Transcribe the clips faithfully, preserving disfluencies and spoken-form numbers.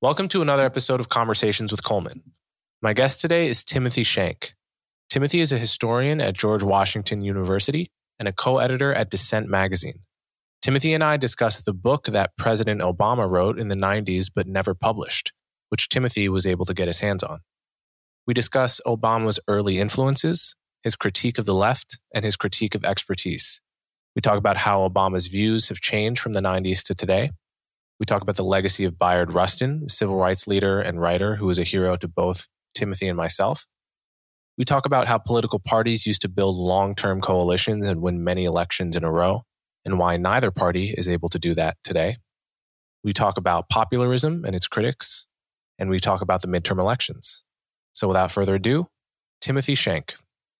Welcome to another episode of Conversations with Coleman. My guest today is Timothy Shank. Timothy is a historian at George Washington University and a co-editor at Dissent magazine. Timothy and I discuss the book that President Obama wrote in the nineties but never published, which Timothy was able to get his hands on. We discuss Obama's early influences, his critique of the left, and his critique of expertise. We talk about how Obama's views have changed from the nineties to today. We talk about the legacy of Bayard Rustin, a civil rights leader and writer who was a hero to both Timothy and myself. We talk about how political parties used to build long-term coalitions and win many elections in a row, and why neither party is able to do that today. We talk about popularism and its critics, and we talk about the midterm elections. So without further ado, Timothy Shank.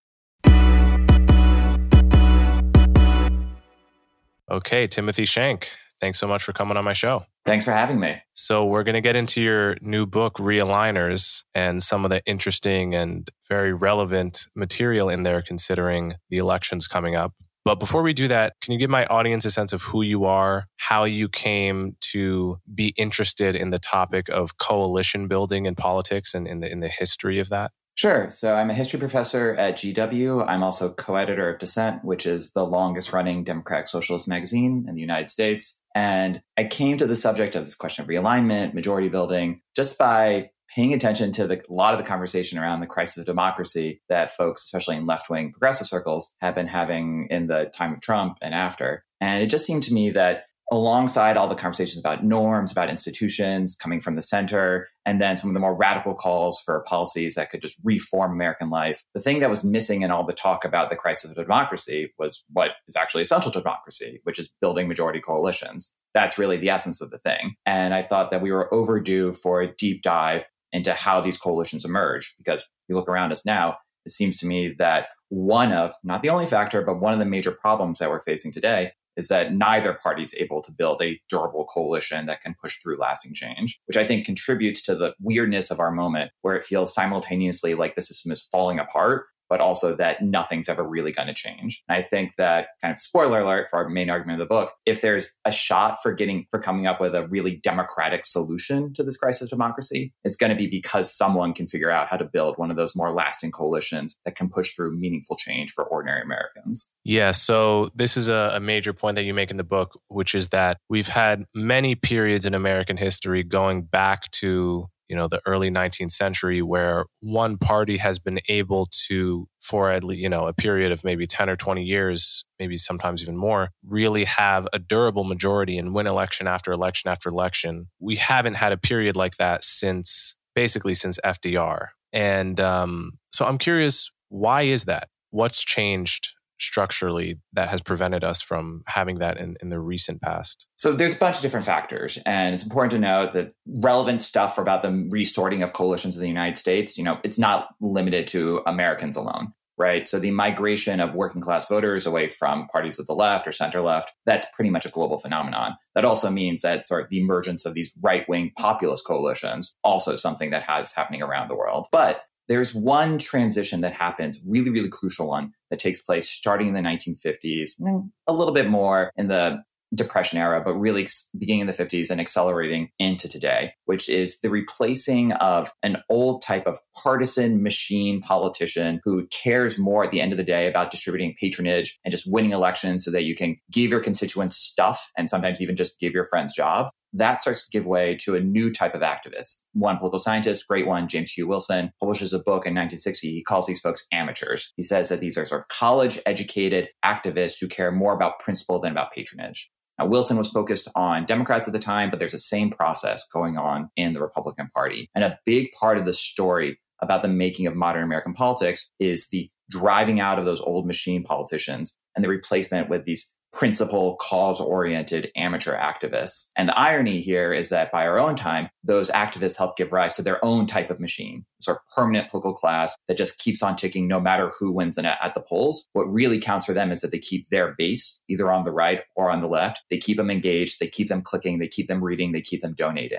Okay, Timothy Shank. Thanks so much for coming on my show. Thanks for having me. So we're going to get into your new book, Realigners, and some of the interesting and very relevant material in there considering the elections coming up. But before we do that, can you give my audience a sense of who you are, how you came to be interested in the topic of coalition building in politics and in the, in the history of that? Sure. So I'm a history professor at G W. I'm also co-editor of Dissent, which is the longest running Democratic Socialist magazine in the United States. And I came to the subject of this question of realignment, majority building, just by paying attention to the, a lot of the conversation around the crisis of democracy that folks, especially in left-wing progressive circles, have been having in the time of Trump and after. And it just seemed to me that alongside all the conversations about norms, about institutions coming from the center, and then some of the more radical calls for policies that could just reform American life, the thing that was missing in all the talk about the crisis of democracy was what is actually essential to democracy, which is building majority coalitions. That's really the essence of the thing. And I thought that we were overdue for a deep dive into how these coalitions emerge, because if you look around us now, it seems to me that one of, not the only factor, but one of the major problems that we're facing today is that neither party is able to build a durable coalition that can push through lasting change, which I think contributes to the weirdness of our moment, where it feels simultaneously like the system is falling apart, but also that nothing's ever really going to change. And I think that, kind of spoiler alert for our main argument of the book, if there's a shot for getting for coming up with a really democratic solution to this crisis of democracy, it's going to be because someone can figure out how to build one of those more lasting coalitions that can push through meaningful change for ordinary Americans. Yeah, so this is a, a major point that you make in the book, which is that we've had many periods in American history going back to you know, the early nineteenth century, where one party has been able to, for at least, you know, a period of maybe ten or twenty years, maybe sometimes even more, really have a durable majority and win election after election after election. We haven't had a period like that since, basically since F D R. And um, so I'm curious, why is that? What's changed structurally that has prevented us from having that in, in the recent past? So there's a bunch of different factors. And it's important to note that relevant stuff about the resorting of coalitions in the United States, you know, it's not limited to Americans alone, right? So the migration of working class voters away from parties of the left or center left, that's pretty much a global phenomenon. That also means that sort of the emergence of these right-wing populist coalitions, also something that has happening around the world. But there's one transition that happens, really, really crucial one, that takes place starting in the nineteen fifties, a little bit more in the Depression era, but really beginning in the fifties and accelerating into today, which is the replacing of an old type of partisan machine politician who cares more at the end of the day about distributing patronage and just winning elections so that you can give your constituents stuff and sometimes even just give your friends jobs. That starts to give way to a new type of activist. One political scientist, great one, James Hugh Wilson, publishes a book in nineteen sixty. He calls these folks amateurs. He says that these are sort of college-educated activists who care more about principle than about patronage. Now, Wilson was focused on Democrats at the time, but there's the same process going on in the Republican Party. And a big part of the story about the making of modern American politics is the driving out of those old machine politicians and the replacement with these principle, cause-oriented amateur activists. And the irony here is that by our own time, those activists help give rise to their own type of machine, sort of permanent political class that just keeps on ticking no matter who wins in it at the polls. What really counts for them is that they keep their base either on the right or on the left. They keep them engaged, they keep them clicking, they keep them reading, they keep them donating.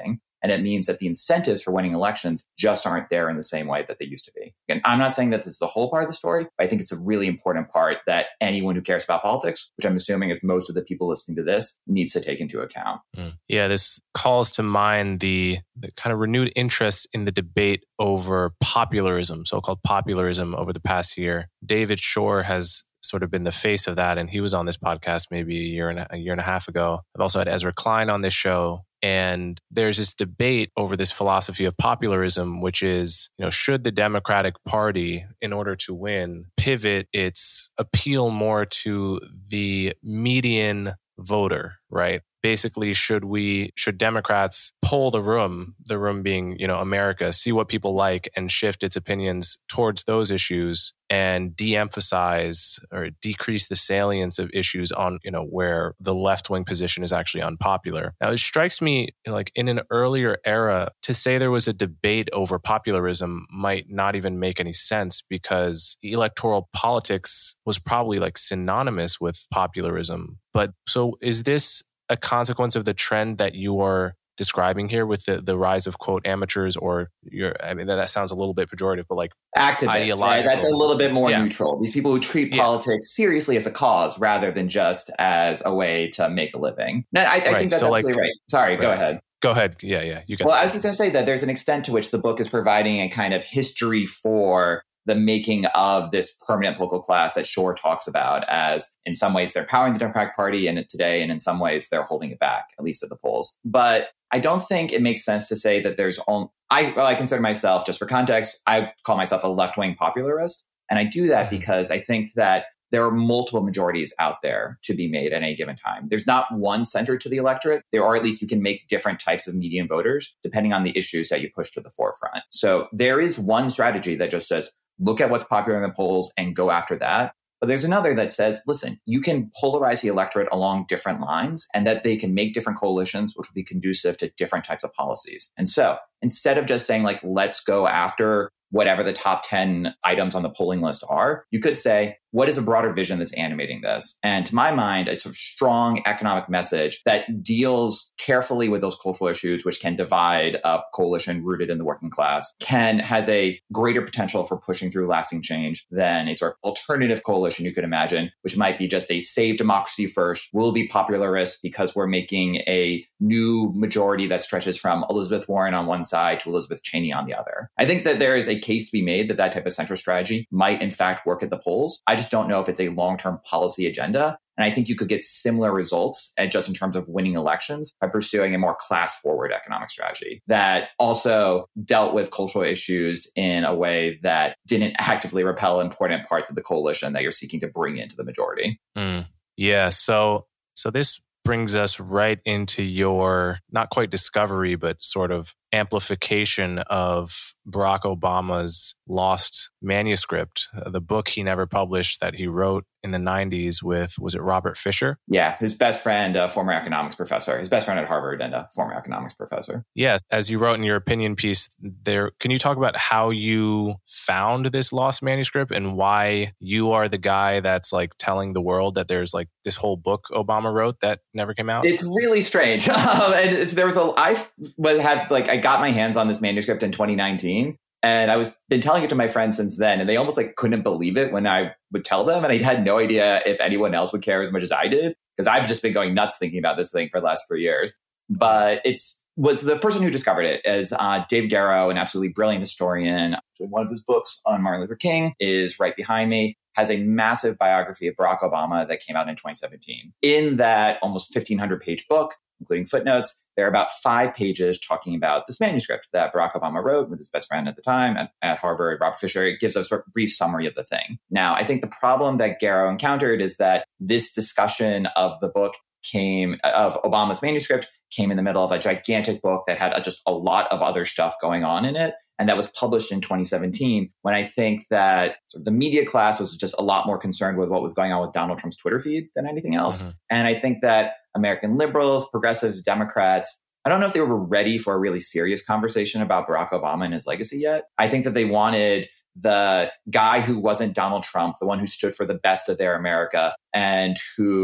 And it means that the incentives for winning elections just aren't there in the same way that they used to be. And I'm not saying that this is the whole part of the story, but I think it's a really important part that anyone who cares about politics, which I'm assuming is most of the people listening to this, needs to take into account. Mm. Yeah, this calls to mind the, the kind of renewed interest in the debate over popularism, so-called popularism over the past year. David Shor has sort of been the face of that, and he was on this podcast maybe a year and a, a year and a half ago. I've also had Ezra Klein on this show. And there's this debate over this philosophy of popularism, which is, you know, should the Democratic Party, in order to win, pivot its appeal more to the median voter, right? Basically, should we, should Democrats poll the room, the room being, you know, America, see what people like and shift its opinions towards those issues and de-emphasize or decrease the salience of issues on, you know, where the left-wing position is actually unpopular. Now, it strikes me like in an earlier era, to say there was a debate over popularism might not even make any sense because electoral politics was probably like synonymous with popularism. But so is this a consequence of the trend that you are describing here with the, the rise of, quote, amateurs, or your, I mean, that, that sounds a little bit pejorative, but like activists, right? That's a little bit more yeah. neutral. These people who treat yeah. politics seriously as a cause rather than just as a way to make a living. No, I, I right. think that's so absolutely like, right. Sorry, right. go ahead. Go ahead. Yeah, yeah. You got well, that. I was just going to say that there's an extent to which the book is providing a kind of history for the making of this permanent political class that Shor talks about as, in some ways, they're powering the Democratic Party in it today, and in some ways, they're holding it back, at least at the polls. But I don't think it makes sense to say that there's only, I, well, I consider myself, just for context, I call myself a left-wing popularist. And I do that mm-hmm. because I think that there are multiple majorities out there to be made at any given time. There's not one center to the electorate. There are, at least you can make different types of median voters depending on the issues that you push to the forefront. So there is one strategy that just says, look at what's popular in the polls and go after that. But there's another that says, listen, you can polarize the electorate along different lines and that they can make different coalitions, which will be conducive to different types of policies. And so instead of just saying, like, let's go after whatever the top ten items on the polling list are, you could say, what is a broader vision that's animating this? And to my mind, a sort of strong economic message that deals carefully with those cultural issues, which can divide a coalition rooted in the working class, can has a greater potential for pushing through lasting change than a sort of alternative coalition you could imagine, which might be just a save democracy first, we'll be popularist because we're making a new majority that stretches from Elizabeth Warren on one side to Elizabeth Cheney on the other. I think that there is a case to be made that that type of centrist strategy might in fact work at the polls. I just don't know if it's a long-term policy agenda. And I think you could get similar results uh, just in terms of winning elections by pursuing a more class-forward economic strategy that also dealt with cultural issues in a way that didn't actively repel important parts of the coalition that you're seeking to bring into the majority. Mm. Yeah. So, so this brings us right into your, not quite discovery, but sort of amplification of Barack Obama's lost manuscript, uh, the book he never published that he wrote in the nineties with, was it Robert Fisher? Yeah, his best friend, a former economics professor, his best friend at Harvard and a former economics professor. Yes, as you wrote in your opinion piece there, can you talk about how you found this lost manuscript and why you are the guy that's like telling the world that there's like this whole book Obama wrote that never came out? It's really strange. um, and there was a, I was had like, I got my hands on this manuscript in twenty nineteen. And I was been telling it to my friends since then, and they almost like couldn't believe it when I would tell them. And I had no idea if anyone else would care as much as I did, because I've just been going nuts thinking about this thing for the last three years. But it's was the person who discovered it is uh, Dave Garrow, an absolutely brilliant historian. One of his books on Martin Luther King is right behind me. Has a massive biography of Barack Obama that came out in twenty seventeen. In that almost fifteen hundred page book, including footnotes, there are about five pages talking about this manuscript that Barack Obama wrote with his best friend at the time at, at Harvard, Robert Fisher. It gives a sort of brief summary of the thing. Now, I think the problem that Garrow encountered is that this discussion of the book came, of Obama's manuscript, came in the middle of a gigantic book that had just a lot of other stuff going on in it. And that was published in twenty seventeen, when I think that sort of the media class was just a lot more concerned with what was going on with Donald Trump's Twitter feed than anything else. Mm-hmm. And I think that American liberals, progressives, Democrats, I don't know if they were ready for a really serious conversation about Barack Obama and his legacy yet. I think that they wanted the guy who wasn't Donald Trump, the one who stood for the best of their America and who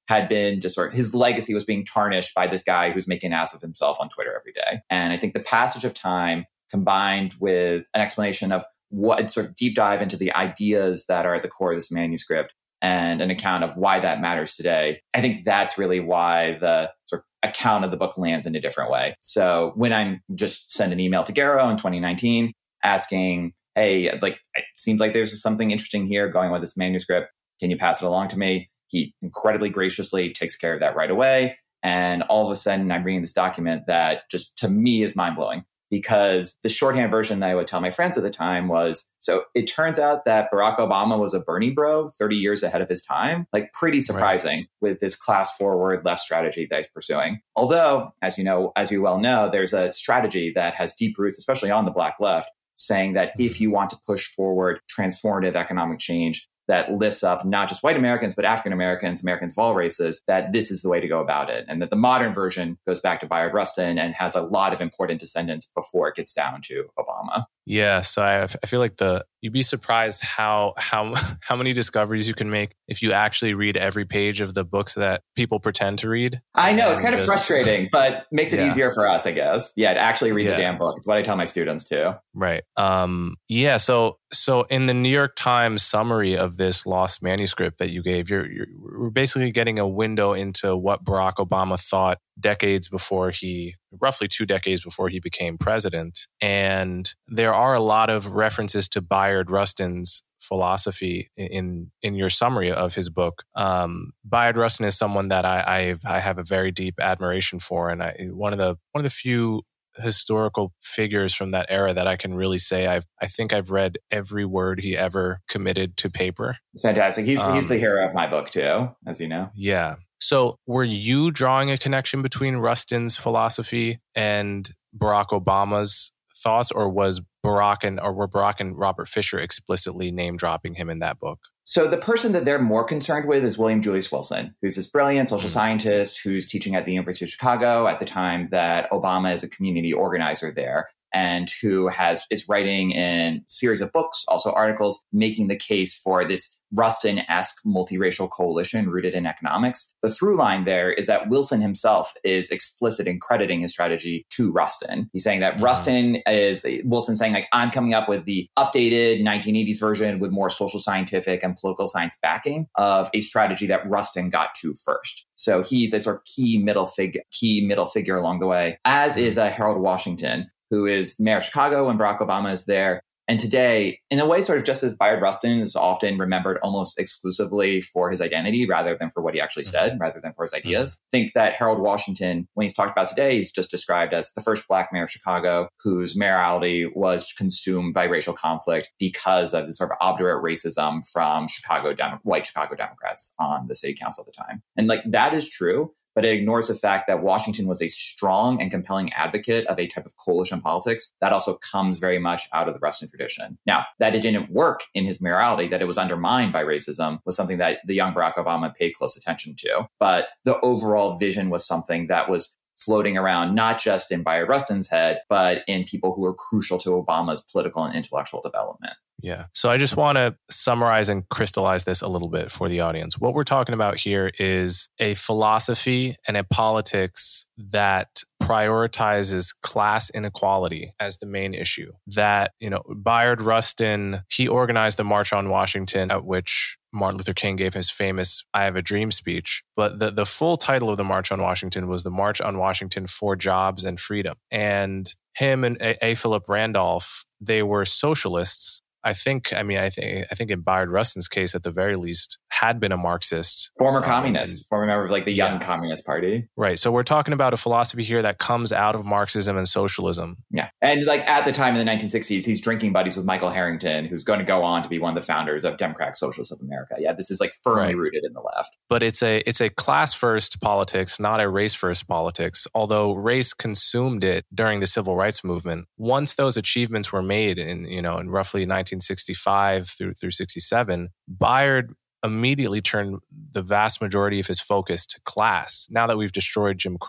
had been just sort of, his legacy was being tarnished by this guy who's making an ass of himself on Twitter every day. And I think the passage of time combined with an explanation of what sort of deep dive into the ideas that are at the core of this manuscript and an account of why that matters today, I think that's really why the sort of account of the book lands in a different way. So when I'm just send an email to Garrow in twenty nineteen asking, hey, like, it seems like there's something interesting here going with this manuscript. Can you pass it along to me? He incredibly graciously takes care of that right away. And all of a sudden, I'm reading this document that just to me is mind blowing, because the shorthand version that I would tell my friends at the time was, so it turns out that Barack Obama was a Bernie bro thirty years ahead of his time. Like, pretty surprising, right, with this class forward left strategy that he's pursuing. Although, as you know, as you well know, there's a strategy that has deep roots, especially on the Black left, saying that mm-hmm. if you want to push forward transformative economic change that lifts up not just white Americans, but African Americans, Americans of all races, that this is the way to go about it. And that the modern version goes back to Bayard Rustin and has a lot of important descendants before it gets down to Obama. Yeah, so I, I feel like the you'd be surprised how how how many discoveries you can make if you actually read every page of the books that people pretend to read. I know, it's kind just, of frustrating, but makes it yeah. easier for us, I guess. Yeah, to actually read yeah. the damn book. It's what I tell my students too. Right. Um, yeah. So so in the New York Times summary of this lost manuscript that you gave, you're you're we're basically getting a window into what Barack Obama thought decades before he, roughly two decades before he became president. And there are a lot of references to Bayard Rustin's philosophy in in your summary of his book. Um, Bayard Rustin is someone that I, I I have a very deep admiration for, and I, one of the one of the few historical figures from that era that I can really say I've I think I've read every word he ever committed to paper. It's fantastic. He's um, he's the hero of my book too, as you know. Yeah. So were you drawing a connection between Rustin's philosophy and Barack Obama's thoughts, or was Barack and or were Barack and Robert Fisher explicitly name dropping him in that book? So the person that they're more concerned with is William Julius Wilson, who's this brilliant social mm-hmm. scientist who's teaching at the University of Chicago at the time that Obama is a community organizer there, and who has is writing in a series of books, also articles, making the case for this Rustin-esque multiracial coalition rooted in economics. The through line there is that Wilson himself is explicit in crediting his strategy to Rustin. He's saying that mm-hmm. Rustin is, Wilson saying, like, I'm coming up with the updated nineteen eighties version with more social scientific and political science backing of a strategy that Rustin got to first. So he's a sort of key middle figure, key middle figure along the way, as is uh, Harold Washington, who is mayor of Chicago when Barack Obama is there. And today, in a way, sort of just as Bayard Rustin is often remembered almost exclusively for his identity rather than for what he actually said, mm-hmm. rather than for his ideas, mm-hmm. think that Harold Washington, when he's talked about today, he's just described as the first Black mayor of Chicago whose mayoralty was consumed by racial conflict because of the sort of obdurate racism from Chicago Dem- white Chicago Democrats on the city council at the time. And like that is true, but it ignores the fact that Washington was a strong and compelling advocate of a type of coalition politics that also comes very much out of the Rustin tradition. Now, that it didn't work in his mayoralty, that it was undermined by racism, was something that the young Barack Obama paid close attention to. But the overall vision was something that was floating around, not just in Bayard Rustin's head, but in people who were crucial to Obama's political and intellectual development. Yeah. So I just want to summarize and crystallize this a little bit for the audience. What we're talking about here is a philosophy and a politics that prioritizes class inequality as the main issue. That, you know, Bayard Rustin, he organized the March on Washington, at which Martin Luther King gave his famous I Have a Dream speech. But the, the full title of the March on Washington was the March on Washington for Jobs and Freedom. And him and A. A. Philip Randolph, they were socialists. I think, I mean, I think, I think in Bayard Rustin's case, at the very least, had been a Marxist. Former communist, um, former member of like the Young yeah. Communist Party. Right. So we're talking about a philosophy here that comes out of Marxism and socialism. Yeah. And like at the time in the nineteen sixties, he's drinking buddies with Michael Harrington, who's going to go on to be one of the founders of Democratic Socialists of America. Yeah, this is like firmly right. rooted in the left. But it's a it's a class-first politics, not a race-first politics, although race consumed it during the Civil Rights Movement. Once those achievements were made in, you know, in roughly nineteen sixty-five through through sixty-seven, Bayard immediately turned the vast majority of his focus to class. Now that we've destroyed Jim Crow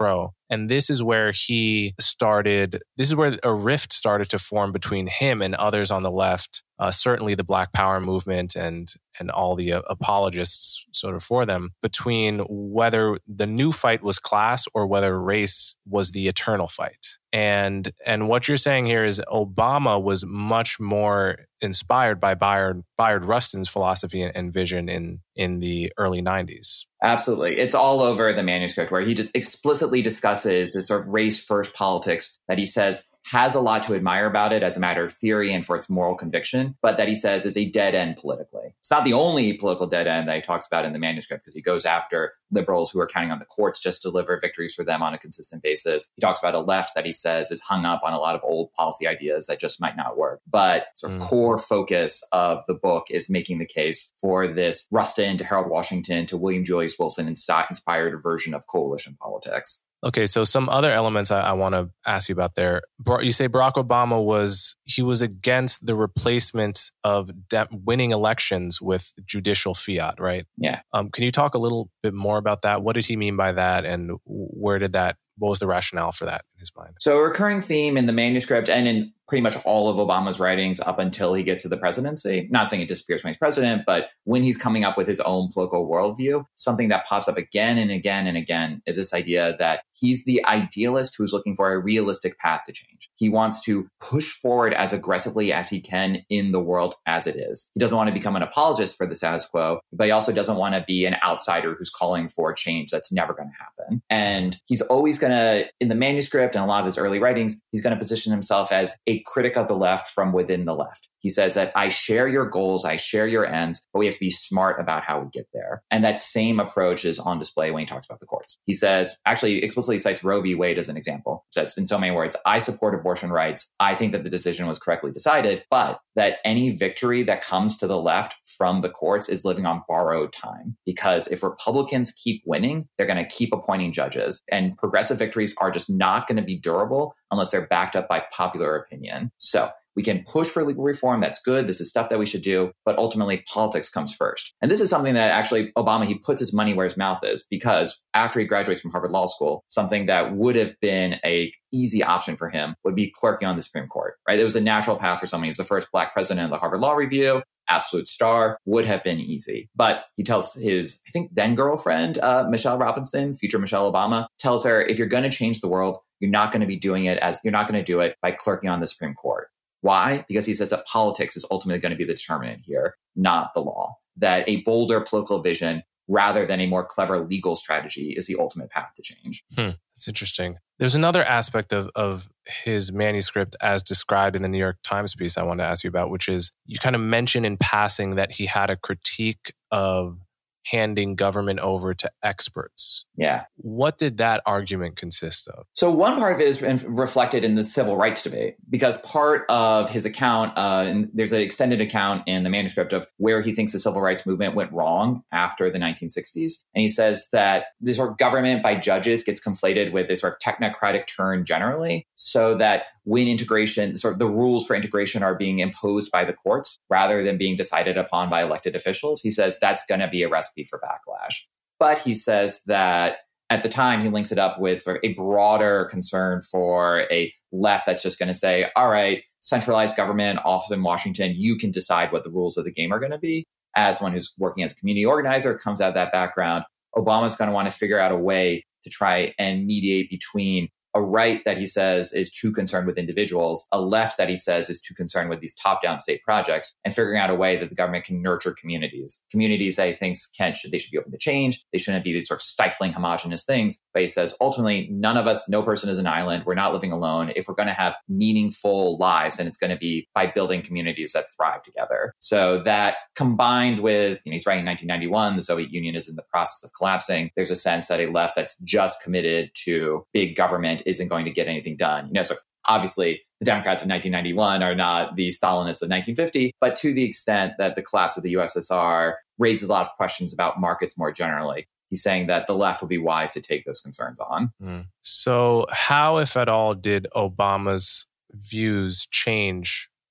And this is where he started, this is where a rift started to form between him and others on the left, uh, certainly the Black Power movement and and all the uh, apologists sort of for them, between whether the new fight was class or whether race was the eternal fight. And and what you're saying here is Obama was much more inspired by Bayard, Bayard Rustin's philosophy and vision in, in the early nineties. Absolutely. It's all over the manuscript where he just explicitly discusses this sort of race-first politics that he says has a lot to admire about it as a matter of theory and for its moral conviction, but that he says is a dead end politically. It's not the only political dead end that he talks about in the manuscript, because he goes after liberals who are counting on the courts just to deliver victories for them on a consistent basis. He talks about a left that he says is hung up on a lot of old policy ideas that just might not work. But sort of mm. core focus of the book is making the case for this Rustin to Harold Washington to William Julius Wilson inspired version of coalition politics. Okay, so some other elements I, I want to ask you about there. You say Barack Obama was, he was against the replacement of de- winning elections with judicial fiat, right? Yeah. Um, can you talk a little bit more about that? What did he mean by that, and where did that, what was the rationale for that in his mind? So a recurring theme in the manuscript and in pretty much all of Obama's writings up until he gets to the presidency, not saying it disappears when he's president, but when he's coming up with his own political worldview, something that pops up again and again and again is this idea that he's the idealist who's looking for a realistic path to change. He wants to push forward as aggressively as he can in the world as it is. He doesn't want to become an apologist for the status quo, but he also doesn't want to be an outsider who's calling for change that's never going to happen. And he's always going to, in the manuscript and a lot of his early writings, he's going to position himself as a critic of the left from within the left. He says that I share your goals, I share your ends, but we have to be smart about how we get there. And that same approach is on display when he talks about the courts. He says, actually explicitly cites Roe v. Wade as an example. He says in so many words, I support abortion rights. I think that the decision was correctly decided, but that any victory that comes to the left from the courts is living on borrowed time. Because if Republicans keep winning, they're going to keep appointing judges. And progressive victories are just not going to be durable unless they're backed up by popular opinion. So we can push for legal reform. That's good. This is stuff that we should do. But ultimately, politics comes first. And this is something that actually Obama, he puts his money where his mouth is, because after he graduates from Harvard Law School, something that would have been a easy option for him would be clerking on the Supreme Court, right? It was a natural path for someone. He was the first Black president of the Harvard Law Review. Absolute star, would have been easy. But he tells his, I think, then girlfriend, uh, Michelle Robinson, future Michelle Obama, tells her, if you're going to change the world, you're not going to be doing it as, you're not going to do it by clerking on the Supreme Court. Why? Because he says that politics is ultimately going to be the determinant here, not the law. That a bolder political vision rather than a more clever legal strategy is the ultimate path to change. Hmm, that's interesting. There's another aspect of, of his manuscript as described in the New York Times piece I wanted to ask you about, which is you kind of mention in passing that he had a critique of handing government over to experts. Yeah. What did that argument consist of? So one part of it is reflected in the civil rights debate, because part of his account, uh, and there's an extended account in the manuscript of where he thinks the civil rights movement went wrong after the nineteen sixties. And he says that this sort of government by judges gets conflated with this sort of technocratic turn generally, so that when integration, sort of the rules for integration are being imposed by the courts rather than being decided upon by elected officials, he says that's going to be a recipe for backlash. But he says that at the time, he links it up with sort of a broader concern for a left that's just going to say, all right, centralized government, office in Washington, you can decide what the rules of the game are going to be. As someone who's working as a community organizer, comes out of that background, Obama's going to want to figure out a way to try and mediate between a right that he says is too concerned with individuals, a left that he says is too concerned with these top-down state projects, and figuring out a way that the government can nurture communities. Communities that he thinks can, should, they should be open to change. They shouldn't be these sort of stifling, homogenous things. But he says, ultimately, none of us, no person is an island. We're not living alone. If we're going to have meaningful lives, then it's going to be by building communities that thrive together. So that combined with, you know, he's writing in nineteen ninety-one, the Soviet Union is in the process of collapsing. There's a sense that a left that's just committed to big government isn't going to get anything done. You know, so obviously the Democrats of nineteen ninety-one are not the Stalinists of nineteen fifty, but to the extent that the collapse of the U S S R raises a lot of questions about markets more generally, he's saying that the left will be wise to take those concerns on. Mm. So how, if at all, did Obama's views change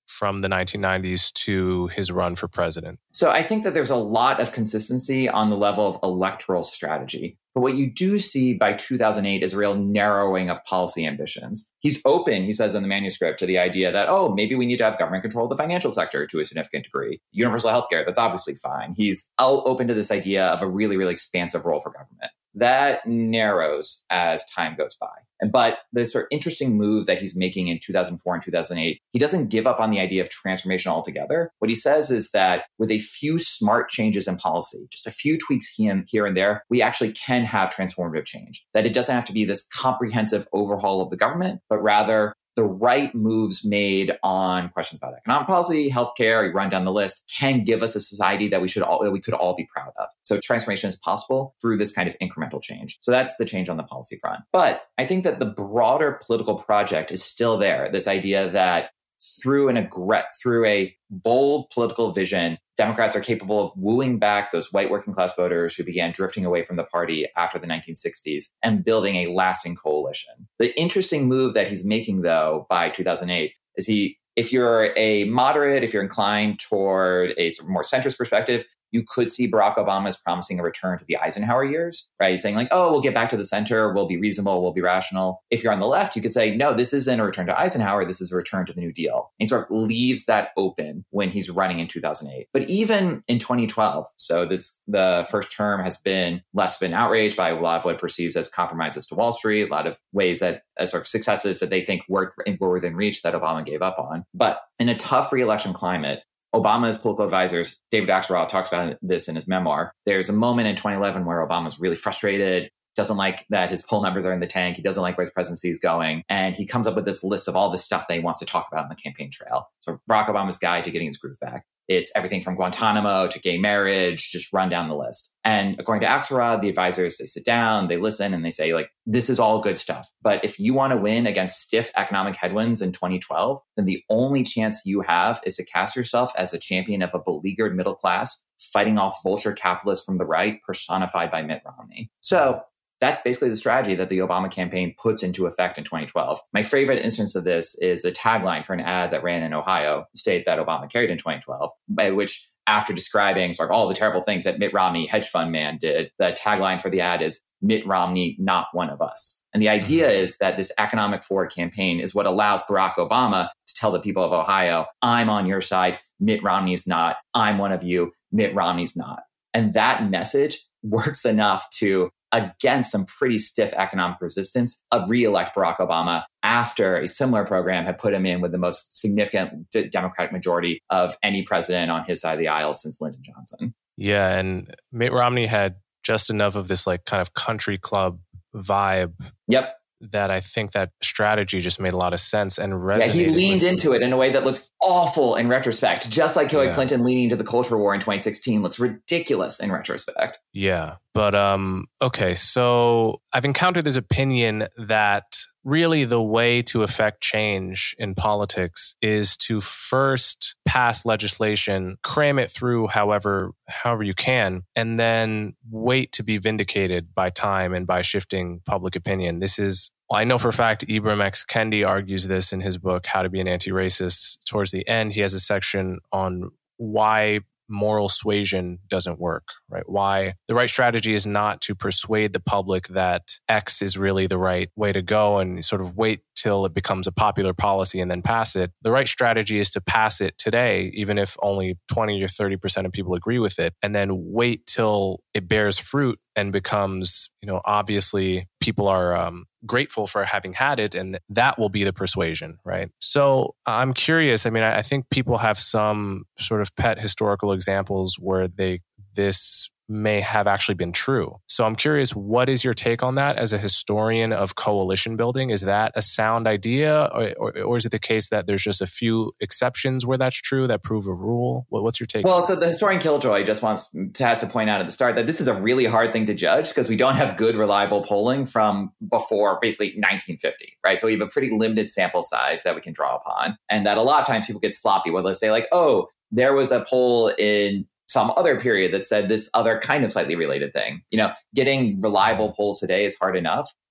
from the nineteen nineties to his run for president? So I think that there's a lot of consistency on the level of electoral strategy. But what you do see by two thousand eight is a real narrowing of policy ambitions. He's open, he says in the manuscript, to the idea that, oh, maybe we need to have government control of the financial sector to a significant degree. Universal healthcare, that's obviously fine. He's open to this idea of a really, really expansive role for government. That narrows as time goes by. And but the sort of interesting move that he's making in two thousand four and two thousand eight, he doesn't give up on the idea of transformation altogether. What he says is that with a few smart changes in policy, just a few tweaks here and there, we actually can have transformative change. That it doesn't have to be this comprehensive overhaul of the government, but rather the right moves made on questions about economic policy, healthcare, you run down the list, can give us a society that we should all that we could all be proud of. So transformation is possible through this kind of incremental change. So that's the change on the policy front. But I think that the broader political project is still there. This idea that through an aggr- through a bold political vision, Democrats are capable of wooing back those white working class voters who began drifting away from the party after the nineteen sixties and building a lasting coalition. The interesting move that he's making, though, by two thousand eight is he, if you're a moderate, if you're inclined toward a sort of more centrist perspective, you could see Barack Obama as promising a return to the Eisenhower years, right? He's saying like, oh, we'll get back to the center. We'll be reasonable. We'll be rational. If you're on the left, you could say, no, this isn't a return to Eisenhower. This is a return to the New Deal. And he sort of leaves that open when he's running in two thousand eight. But even in twenty twelve, so this the first term has been left's been outraged by a lot of what it perceives as compromises to Wall Street, a lot of ways that as sort of successes that they think worked were within reach that Obama gave up on. But in a tough re-election climate, Obama's political advisors, David Axelrod talks about this in his memoir. There's a moment in twenty eleven where Obama's really frustrated, doesn't like that his poll numbers are in the tank. He doesn't like where his presidency is going. And he comes up with this list of all the stuff that he wants to talk about in the campaign trail. So Barack Obama's guide to getting his groove back. It's everything from Guantanamo to gay marriage, just run down the list. And according to Axelrod, the advisors, they sit down, they listen, and they say, like, this is all good stuff. But if you want to win against stiff economic headwinds in twenty twelve, then the only chance you have is to cast yourself as a champion of a beleaguered middle class, fighting off vulture capitalists from the right, personified by Mitt Romney. So that's basically the strategy that the Obama campaign puts into effect in twenty twelve. My favorite instance of this is a tagline for an ad that ran in Ohio, a state that Obama carried in twenty twelve, by which, after describing sort of all the terrible things that Mitt Romney, hedge fund man, did, the tagline for the ad is, Mitt Romney, not one of us. And the idea is that this economic forward campaign is what allows Barack Obama to tell the people of Ohio, I'm on your side, Mitt Romney's not, I'm one of you, Mitt Romney's not. And that message works enough to, against some pretty stiff economic resistance, of re-elect Barack Obama after a similar program had put him in with the most significant d- Democratic majority of any president on his side of the aisle since Lyndon Johnson. Yeah, and Mitt Romney had just enough of this like kind of country club vibe. Yep. That I think that strategy just made a lot of sense and resonated. Yeah, he leaned with into it in a way that looks awful in retrospect. Just like Hillary yeah. Clinton leaning into the culture war in twenty sixteen looks ridiculous in retrospect. Yeah. But, um, okay, so I've encountered this opinion that really the way to affect change in politics is to first pass legislation, cram it through however however you can, and then wait to be vindicated by time and by shifting public opinion. This is, well, I know for a fact Ibram X. Kendi argues this in his book, How to Be an Anti-Racist. Towards the end, he has a section on why moral suasion doesn't work, right? Why the right strategy is not to persuade the public that X is really the right way to go and sort of wait till it becomes a popular policy and then pass it. The right strategy is to pass it today, even if only twenty or thirty percent of people agree with it, and then wait till it bears fruit and becomes, you know, obviously people are um, grateful for having had it, and that will be the persuasion, right? So I'm curious. I mean, I, I think people have some sort of pet historical examples where they this may have actually been true. So I'm curious, what is your take on that as a historian of coalition building? Is that a sound idea, or, or, or is it the case that there's just a few exceptions where that's true that prove a rule? What, what's your take? Well, so the historian Killjoy just wants to, has to point out at the start that this is a really hard thing to judge because we don't have good, reliable polling from before basically nineteen fifty, right? So we have a pretty limited sample size that we can draw upon. And that a lot of times people get sloppy where they'll say like, oh, there was a poll in some other period that said this other kind of slightly related thing. You know, getting reliable polls today is hard enough.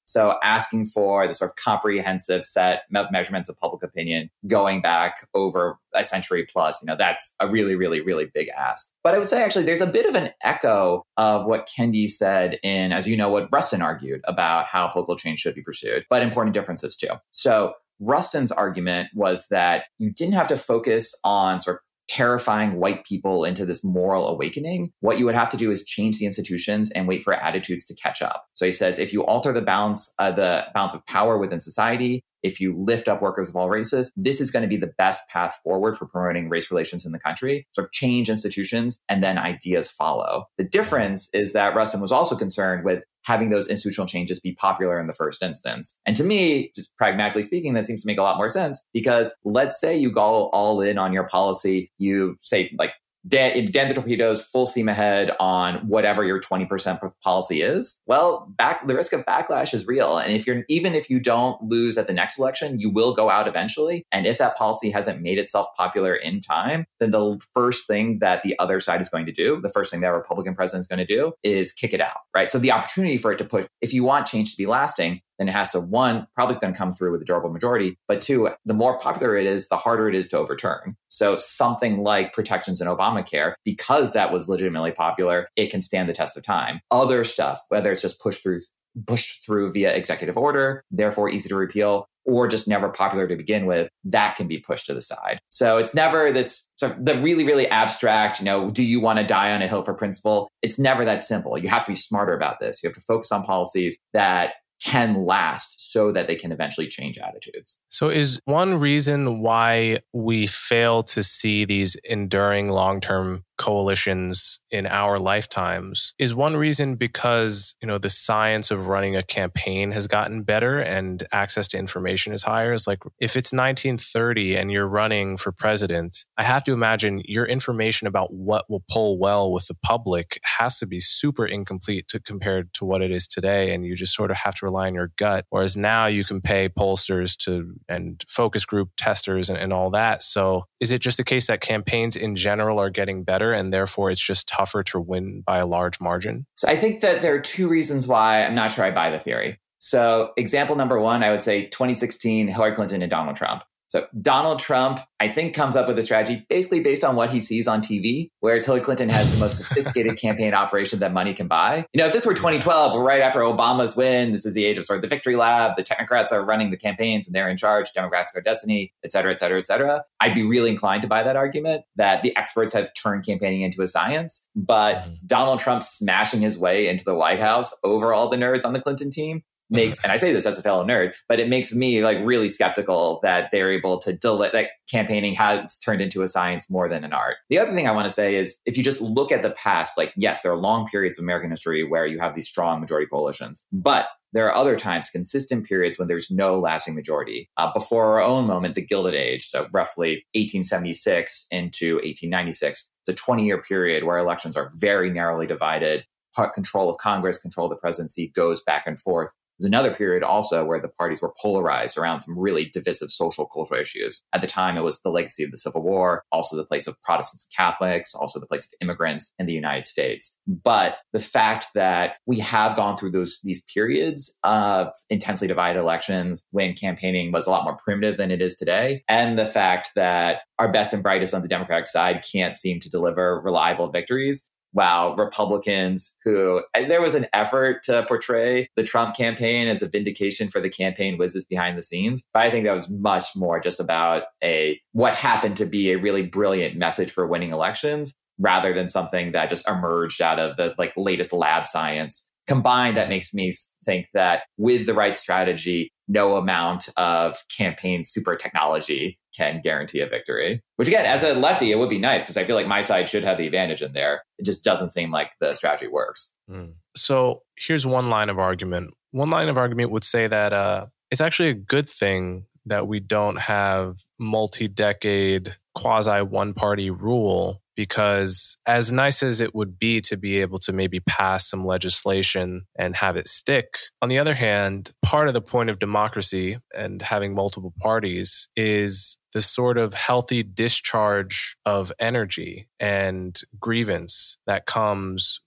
So asking for the sort of comprehensive set of measurements of public opinion going back over a century plus, you know, that's a really, really, really big ask. But I would say actually there's a bit of an echo of what Kendi said in, as you know, what Rustin argued about how political change should be pursued, but important differences too. So Rustin's argument was that you didn't have to focus on sort of terrifying white people into this moral awakening. What you would have to do is change the institutions and wait for attitudes to catch up. So he says, if you alter the balance, uh, the balance of power within society, if you lift up workers of all races, this is going to be the best path forward for promoting race relations in the country. Sort of change institutions and then ideas follow. The difference is that Rustin was also concerned with having those institutional changes be popular in the first instance. And to me, just pragmatically speaking, that seems to make a lot more sense because let's say you go all in on your policy, you say like, Dan, Dan the Torpedoes, full steam ahead on whatever your twenty percent policy is. Well, back the risk of backlash is real. And if you're even if you don't lose at the next election, you will go out eventually. And if that policy hasn't made itself popular in time, then the first thing that the other side is going to do, the first thing that a Republican president is going to do is kick it out, right? So the opportunity for it to push, if you want change to be lasting, then it has to, one, probably is going to come through with a durable majority. But two, the more popular it is, the harder it is to overturn. So something like protections in Obamacare, because that was legitimately popular, it can stand the test of time. Other stuff, whether it's just pushed through, pushed through via executive order, therefore easy to repeal, or just never popular to begin with, that can be pushed to the side. So it's never this sort of the really, really abstract, you know, do you want to die on a hill for principle? It's never that simple. You have to be smarter about this. You have to focus on policies that can last so that they can eventually change attitudes. So is one reason why we fail to see these enduring long-term coalitions in our lifetimes is one reason because, you know, the science of running a campaign has gotten better and access to information is higher. It's like if it's nineteen thirty and you're running for president, I have to imagine your information about what will poll well with the public has to be super incomplete to compared to what it is today. And you just sort of have to rely on your gut. Whereas now you can pay pollsters to and focus group testers and, and all that. So is it just the case that campaigns in general are getting better and therefore it's just tougher to win by a large margin? So I think that there are two reasons why I'm not sure I buy the theory. So example number one, I would say twenty sixteen, Hillary Clinton and Donald Trump. So Donald Trump, I think, comes up with a strategy basically based on what he sees on T V, whereas Hillary Clinton has the most sophisticated campaign operation that money can buy. You know, if this were twenty twelve, we're right after Obama's win, this is the age of sort of the victory lab, the technocrats are running the campaigns and they're in charge, Democrats are destiny, et cetera, et cetera, et cetera. I'd be really inclined to buy that argument that the experts have turned campaigning into a science, but mm-hmm. Donald Trump smashing his way into the White House over all the nerds on the Clinton team makes, and I say this as a fellow nerd, but it makes me like really skeptical that they're able to delay, that campaigning has turned into a science more than an art. The other thing I want to say is if you just look at the past, like, yes, there are long periods of American history where you have these strong majority coalitions, but there are other times, consistent periods when there's no lasting majority. Uh, before our own moment, the Gilded Age, so roughly eighteen seventy-six into eighteen ninety-six, it's a twenty-year period where elections are very narrowly divided. Control of Congress, control of the presidency goes back and forth. There's another period also where the parties were polarized around some really divisive social cultural issues. At the time, it was the legacy of the Civil War, also the place of Protestants and Catholics, also the place of immigrants in the United States. But the fact that we have gone through those these periods of intensely divided elections when campaigning was a lot more primitive than it is today, and the fact that our best and brightest on the Democratic side can't seem to deliver reliable victories, wow, Republicans who, there was an effort to portray the Trump campaign as a vindication for the campaign whizzes behind the scenes. But I think that was much more just about a what happened to be a really brilliant message for winning elections rather than something that just emerged out of the like latest lab science. Combined, that makes me think that with the right strategy, no amount of campaign super technology can guarantee a victory. Which again, as a lefty, it would be nice because I feel like my side should have the advantage in there. It just doesn't seem like the strategy works. Mm. So here's one line of argument. One line of argument would say that uh, it's actually a good thing that we don't have multi-decade quasi one-party rule, because as nice as it would be to be able to maybe pass some legislation and have it stick, on the other hand, part of the point of democracy and having multiple parties is the sort of healthy discharge of energy and grievance that comes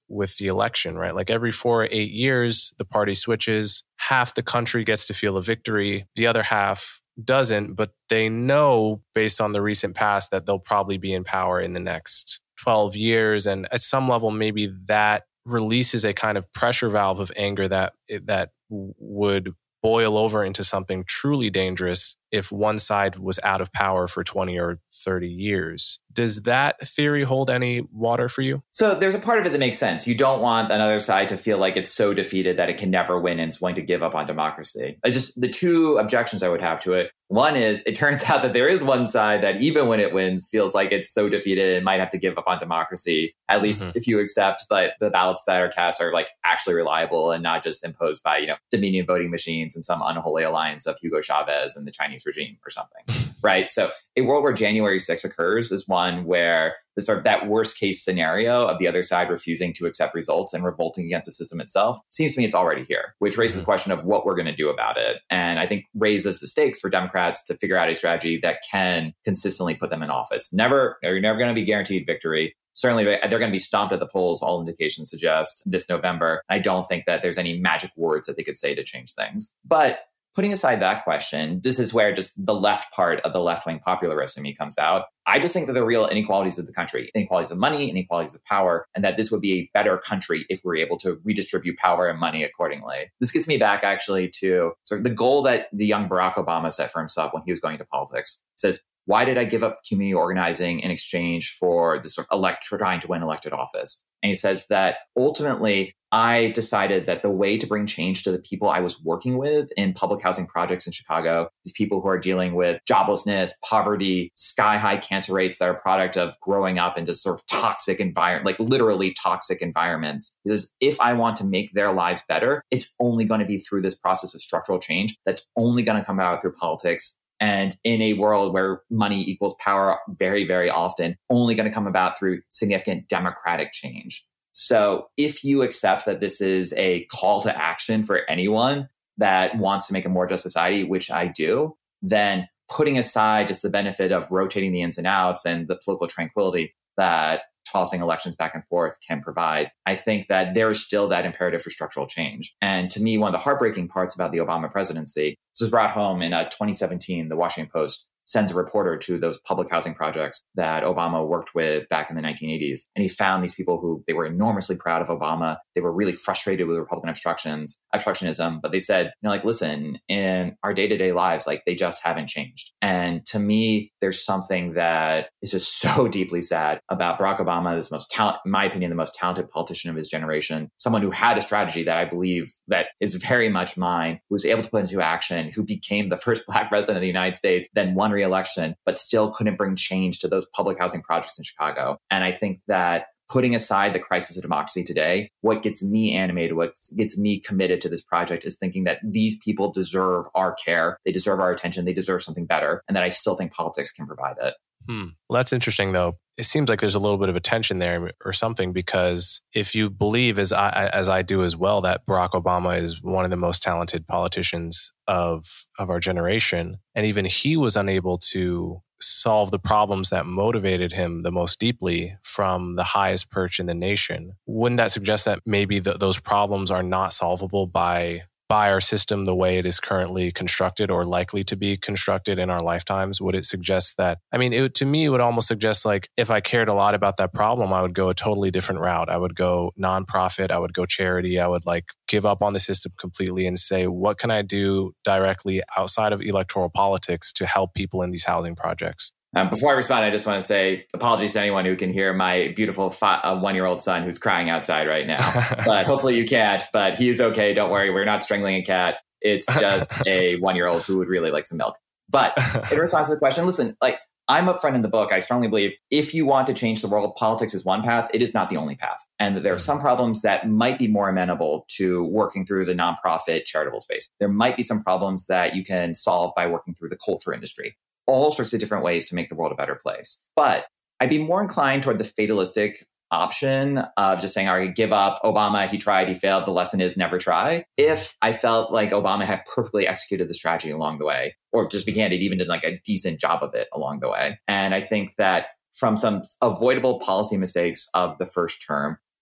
with the election, right? Like every four or eight years, the party switches. Half the country gets to feel a victory. The other half doesn't, but they know based on the recent past that they'll probably be in power in the next twelve years. And at some level, maybe that releases a kind of pressure valve of anger that that would boil over into something truly dangerous if one side was out of power for twenty or thirty years. Does that theory hold any water for you? So there's a part of it that makes sense. You don't want another side to feel like it's so defeated that it can never win and it's going to give up on democracy. I just the two objections I would have to it. One is it turns out that there is one side that even when it wins feels like it's so defeated and might have to give up on democracy, at least mm-hmm. if you accept that the ballots that are cast are like actually reliable and not just imposed by, you know, Dominion voting machines and some unholy alliance of Hugo Chavez and the Chinese regime or something, right? So a world where January sixth occurs is one where the sort of that worst case scenario of the other side refusing to accept results and revolting against the system itself seems to me it's already here, which raises mm-hmm. the question of what we're going to do about it. And I think raises the stakes for Democrats to figure out a strategy that can consistently put them in office. Never, you're never going to be guaranteed victory. Certainly, they're going to be stomped at the polls, all indications suggest, this November. I don't think that there's any magic words that they could say to change things. But putting aside that question, this is where just the left part of the left-wing popularist in me comes out. I just think that the real inequalities of the country, inequalities of money, inequalities of power, and that this would be a better country if we were able to redistribute power and money accordingly. This gets me back actually to sort of the goal that the young Barack Obama set for himself when he was going into politics. He says, why did I give up community organizing in exchange for this sort of elect, trying to win elected office? And he says that ultimately, I decided that the way to bring change to the people I was working with in public housing projects in Chicago, these people who are dealing with joblessness, poverty, sky-high cancer rates that are a product of growing up in just sort of toxic environment, like literally toxic environments. Because if I want to make their lives better, it's only going to be through this process of structural change that's only going to come out through politics. And in a world where money equals power very, very often, only going to come about through significant democratic change. So if you accept that this is a call to action for anyone that wants to make a more just society, which I do, then putting aside just the benefit of rotating the ins and outs and the political tranquility that tossing elections back and forth can provide, I think that there is still that imperative for structural change. And to me, one of the heartbreaking parts about the Obama presidency, this was brought home in uh, twenty seventeen, the Washington Post sends a reporter to those public housing projects that Obama worked with back in the nineteen eighties. And he found these people who they were enormously proud of Obama. They were really frustrated with Republican obstructions, obstructionism, but they said, you know, like, listen, in our day-to-day lives, like they just haven't changed. And to me, there's something that is just so deeply sad about Barack Obama, this most talent, in my opinion, the most talented politician of his generation, someone who had a strategy that I believe that is very much mine, who was able to put into action, who became the first Black president of the United States, then won re-election, but still couldn't bring change to those public housing projects in Chicago. And I think that putting aside the crisis of democracy today, what gets me animated, what gets me committed to this project is thinking that these people deserve our care, they deserve our attention, they deserve something better, and that I still think politics can provide it. Hmm. Well, that's interesting, though. It seems like there's a little bit of a tension there or something, because if you believe, as I as I do as well, that Barack Obama is one of the most talented politicians of of our generation, and even he was unable to solve the problems that motivated him the most deeply from the highest perch in the nation, wouldn't that suggest that maybe th- those problems are not solvable by by our system the way it is currently constructed or likely to be constructed in our lifetimes? Would it suggest that, I mean, it, to me, it would almost suggest like if I cared a lot about that problem, I would go a totally different route. I would go nonprofit, I would go charity, I would like give up on the system completely and say, what can I do directly outside of electoral politics to help people in these housing projects? Um, before I respond, I just want to say apologies to anyone who can hear my beautiful fi- uh, one-year-old son who's crying outside right now. But hopefully you can't, but he is okay. Don't worry. We're not strangling a cat. It's just a one-year-old who would really like some milk. But in response to the question, listen, like I'm upfront in the book. I strongly believe if you want to change the world, politics is one path. It is not the only path. And that there are some problems that might be more amenable to working through the nonprofit charitable space. There might be some problems that you can solve by working through the culture industry. All sorts of different ways to make the world a better place. But I'd be more inclined toward the fatalistic option of just saying, all right, give up. Obama, he tried, he failed. The lesson is never try. If I felt like Obama had perfectly executed the strategy along the way, or just be candid, even did like a decent job of it along the way. And I think that from some avoidable policy mistakes of the first term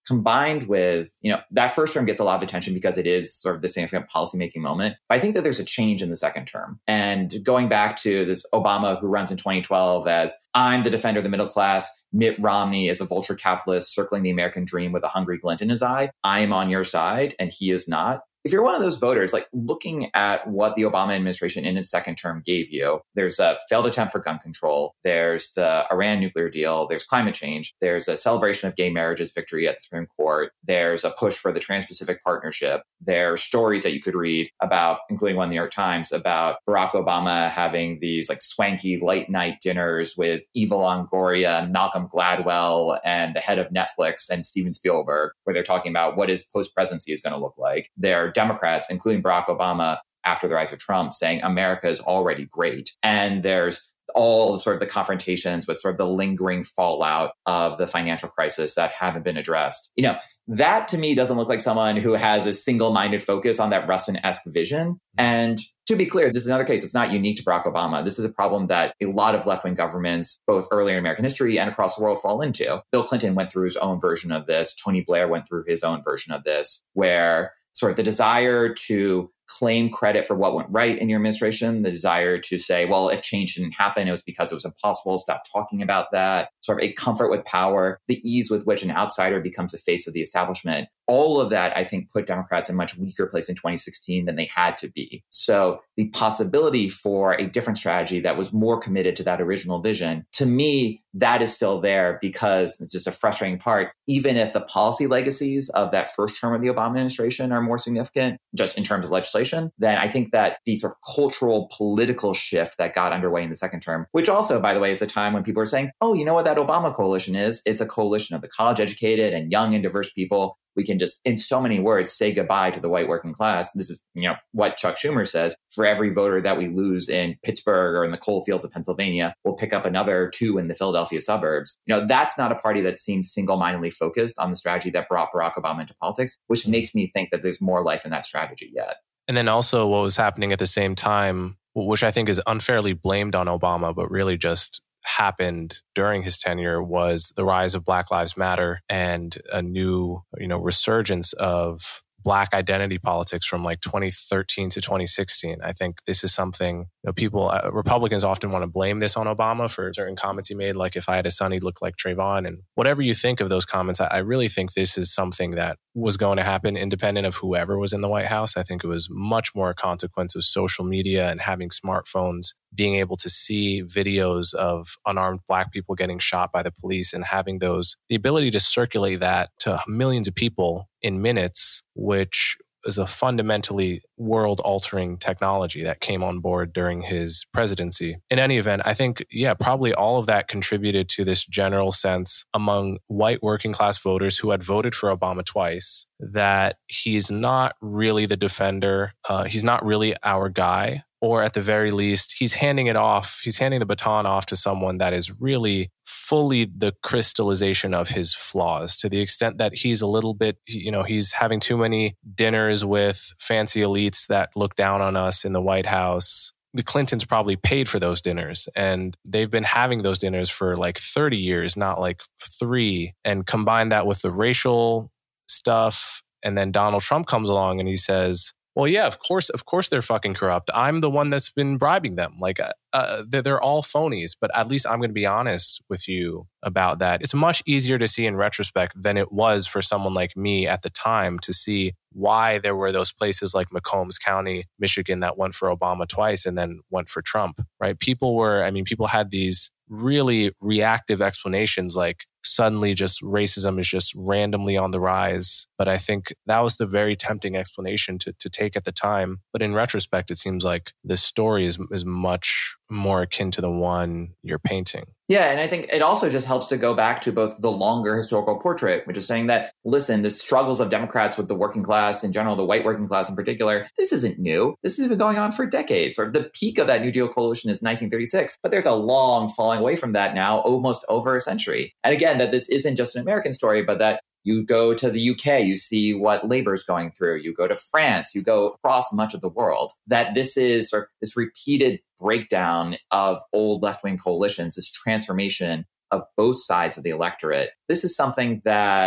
combined with, you know, that first term gets a lot of attention because it is sort of the significant policymaking moment. But I think that there's a change in the second term. And going back to this Obama who runs in twenty twelve as I'm the defender of the middle class, Mitt Romney is a vulture capitalist circling the American dream with a hungry glint in his eye. I am on your side and he is not. If you're one of those voters, like looking at what the Obama administration in its second term gave you, there's a failed attempt for gun control, there's the Iran nuclear deal, there's climate change, there's a celebration of gay marriage's victory at the Supreme Court, there's a push for the Trans-Pacific Partnership, there are stories that you could read about, including one in the New York Times, about Barack Obama having these like swanky late night dinners with Eva Longoria, Malcolm Gladwell, and the head of Netflix and Steven Spielberg, where they're talking about what his post-presidency is going to look like. There Democrats, including Barack Obama, after the rise of Trump, saying America is already great. And there's all sort of the confrontations with sort of the lingering fallout of the financial crisis that haven't been addressed. You know, that to me doesn't look like someone who has a single-minded focus on that Rustin-esque vision. And to be clear, this is another case. It's not unique to Barack Obama. This is a problem that a lot of left-wing governments, both earlier in American history and across the world, fall into. Bill Clinton went through his own version of this. Tony Blair went through his own version of this, where sort of the desire to claim credit for what went right in your administration, the desire to say, well, if change didn't happen, it was because it was impossible. Stop talking about that. Sort of a comfort with power, the ease with which an outsider becomes the face of the establishment. All of that, I think, put Democrats in a much weaker place in twenty sixteen than they had to be. So the possibility for a different strategy that was more committed to that original vision, to me, that is still there because it's just a frustrating part. Even if the policy legacies of that first term of the Obama administration are more significant, just in terms of legislation, then I think that the sort of cultural political shift that got underway in the second term, which also, by the way, is a time when people are saying, oh, you know what that Obama coalition is? It's a coalition of the college educated and young and diverse people. We can just, in so many words, say goodbye to the white working class. This is, you know, what Chuck Schumer says. For every voter that we lose in Pittsburgh or in the coal fields of Pennsylvania, we'll pick up another two in the Philadelphia suburbs. You know, that's not a party that seems single-mindedly focused on the strategy that brought Barack Obama into politics, which makes me think that there's more life in that strategy yet. And then also what was happening at the same time, which I think is unfairly blamed on Obama, but really just happened during his tenure, was the rise of Black Lives Matter and a new, you know, resurgence of Black identity politics from like twenty thirteen to twenty sixteen. I think this is something, you know, people, uh, Republicans often want to blame this on Obama for certain comments he made, like if I had a son, he'd look like Trayvon. And whatever you think of those comments, I, I really think this is something that was going to happen independent of whoever was in the White House. I think it was much more a consequence of social media and having smartphones, being able to see videos of unarmed Black people getting shot by the police and having those, the ability to circulate that to millions of people in minutes, which is a fundamentally world-altering technology that came on board during his presidency. In any event, I think, yeah, probably all of that contributed to this general sense among white working class voters who had voted for Obama twice that he's not really the defender. Uh, he's not really our guy. Or at the very least, he's handing it off. He's handing the baton off to someone that is really fully the crystallization of his flaws, to the extent that he's a little bit, you know, he's having too many dinners with fancy elites that look down on us in the White House. The Clintons probably paid for those dinners, and they've been having those dinners for like thirty years, not like three. And combine that with the racial stuff. And then Donald Trump comes along and he says, well, yeah, of course, of course they're fucking corrupt. I'm the one that's been bribing them. Like, uh, they're, they're all phonies, but at least I'm going to be honest with you about that. It's much easier to see in retrospect than it was for someone like me at the time to see why there were those places like McCombs County, Michigan, that went for Obama twice and then went for Trump, right? People were, I mean, people had these really reactive explanations like suddenly just racism is just randomly on the rise. But I think that was the very tempting explanation to, to take at the time. But in retrospect, it seems like this story is, is much more akin to the one you're painting. Yeah, and I think it also just helps to go back to both the longer historical portrait, which is saying that, listen, the struggles of Democrats with the working class in general, the white working class in particular, this isn't new. This has been going on for decades. Or the peak of that New Deal coalition is nineteen thirty-six. But there's a long falling away from that now, almost over a century. And again, that this isn't just an American story, but that you go to the U K, you see what Labour's going through. You go to France, you go across much of the world. That this is sort of this repeated breakdown of old left-wing coalitions, this transformation of both sides of the electorate. This is something that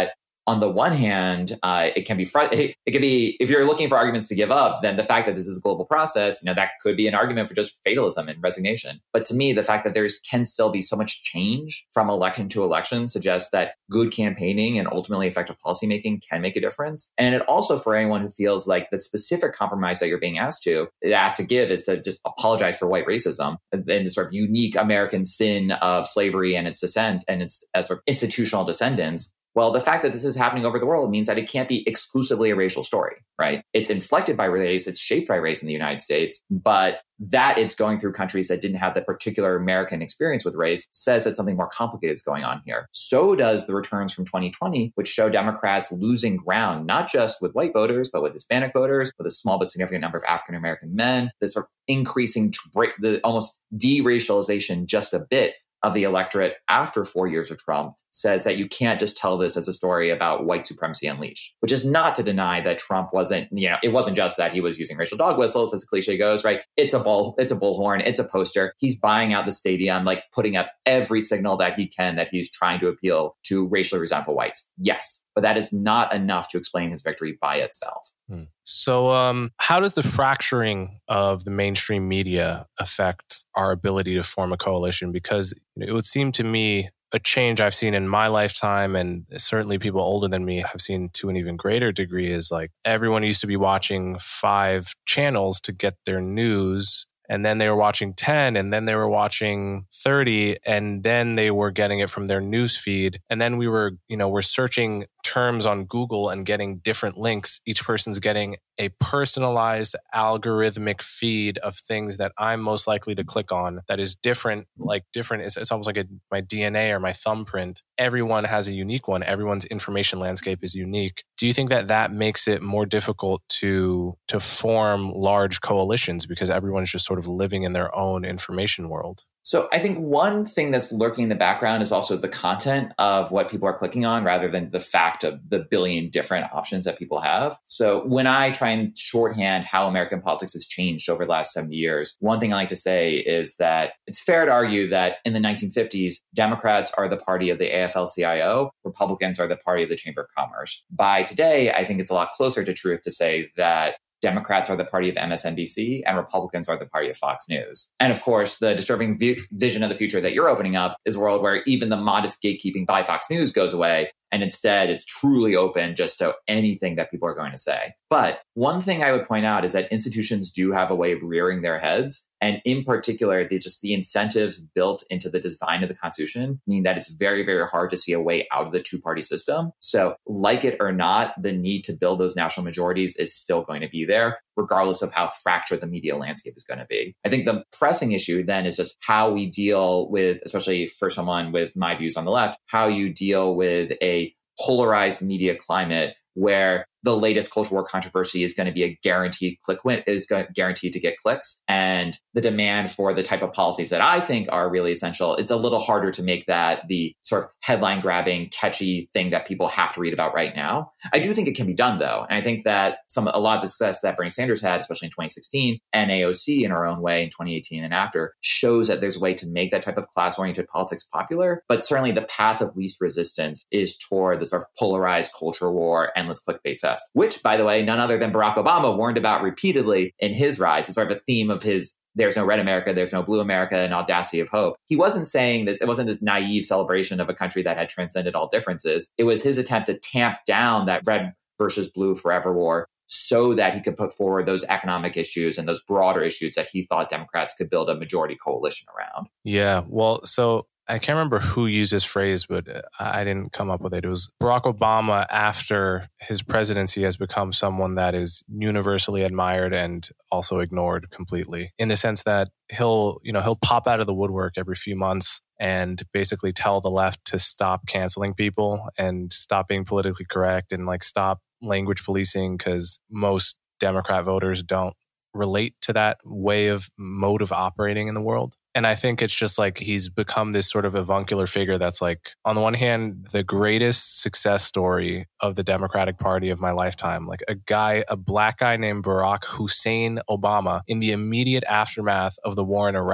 on the one hand, uh, it can be fr- it, it can be if you're looking for arguments to give up, then the fact that this is a global process, you know, that could be an argument for just fatalism and resignation. But to me, the fact that there's can still be so much change from election to election suggests that good campaigning and ultimately effective policymaking can make a difference. And it also, for anyone who feels like the specific compromise that you're being asked to asked to give is to just apologize for white racism and the sort of unique American sin of slavery and its descent and its uh, sort of institutional descendants. Well, the fact that this is happening over the world means that it can't be exclusively a racial story, right? It's inflected by race, it's shaped by race in the United States, but that it's going through countries that didn't have the particular American experience with race says that something more complicated is going on here. So does the returns from twenty twenty, which show Democrats losing ground, not just with white voters, but with Hispanic voters, with a small but significant number of African-American men, this sort of increasing, the almost de-racialization just a bit of the electorate after four years of Trump says that you can't just tell this as a story about white supremacy unleashed, which is not to deny that Trump wasn't, you know, it wasn't just that he was using racial dog whistles, as the cliche goes, right? It's a bull, it's a bullhorn, it's a poster. He's buying out the stadium, like putting up every signal that he can that he's trying to appeal to racially resentful whites. Yes, but that is not enough to explain his victory by itself. Hmm. So um, how does the fracturing of the mainstream media affect our ability to form a coalition? Because it would seem to me a change I've seen in my lifetime, and certainly people older than me have seen to an even greater degree, is like everyone used to be watching five channels to get their news. And then they were watching ten, and then they were watching thirty, and then they were getting it from their news feed. And then we were, you know, we're searching terms on Google and getting different links. Each person's getting a personalized algorithmic feed of things that I'm most likely to click on that is different, like different. It's, it's almost like a, my D N A or my thumbprint. Everyone has a unique one. Everyone's information landscape is unique. Do you think that that makes it more difficult to to form large coalitions because everyone's just sort of living in their own information world? So I think one thing that's lurking in the background is also the content of what people are clicking on rather than the fact of the billion different options that people have. So when I try and shorthand how American politics has changed over the last seventy years, one thing I like to say is that it's fair to argue that in the nineteen fifties, Democrats are the party of the A F L C I O, Republicans are the party of the Chamber of Commerce. By today, I think it's a lot closer to truth to say that Democrats are the party of M S N B C and Republicans are the party of Fox News. And of course, the disturbing vi- vision of the future that you're opening up is a world where even the modest gatekeeping by Fox News goes away. And instead, it's truly open just to anything that people are going to say. But one thing I would point out is that institutions do have a way of rearing their heads. And in particular, they just the incentives built into the design of the Constitution mean that it's very, very hard to see a way out of the two-party system. So like it or not, the need to build those national majorities is still going to be there, regardless of how fractured the media landscape is going to be. I think the pressing issue then is just how we deal with, especially for someone with my views on the left, how you deal with a polarized media climate where the latest culture war controversy is going to be a guaranteed click win, is guaranteed to get clicks. And the demand for the type of policies that I think are really essential, it's a little harder to make that the sort of headline grabbing, catchy thing that people have to read about right now. I do think it can be done though. And I think that some a lot of the success that Bernie Sanders had, especially in twenty sixteen, and A O C in our own way in twenty eighteen and after, shows that there's a way to make that type of class-oriented politics popular. But certainly the path of least resistance is toward the sort of polarized culture war, endless clickbait fest, which, by the way, none other than Barack Obama warned about repeatedly in his rise. It's sort of a theme of his "there's no red America, there's no blue America," and audacity of hope. He wasn't saying this, it wasn't this naive celebration of a country that had transcended all differences. It was his attempt to tamp down that red versus blue forever war so that he could put forward those economic issues and those broader issues that he thought Democrats could build a majority coalition around. Yeah, well, so I can't remember who used this phrase, but I didn't come up with it. It was Barack Obama, after his presidency, has become someone that is universally admired and also ignored completely, in the sense that he'll, you know, he'll pop out of the woodwork every few months and basically tell the left to stop canceling people and stop being politically correct and like stop language policing, because most Democrat voters don't relate to that way of mode of operating in the world. And I think it's just like he's become this sort of avuncular figure that's like, on the one hand, the greatest success story of the Democratic Party of my lifetime. Like a guy, a black guy named Barack Hussein Obama, in the immediate aftermath of the war in Iraq,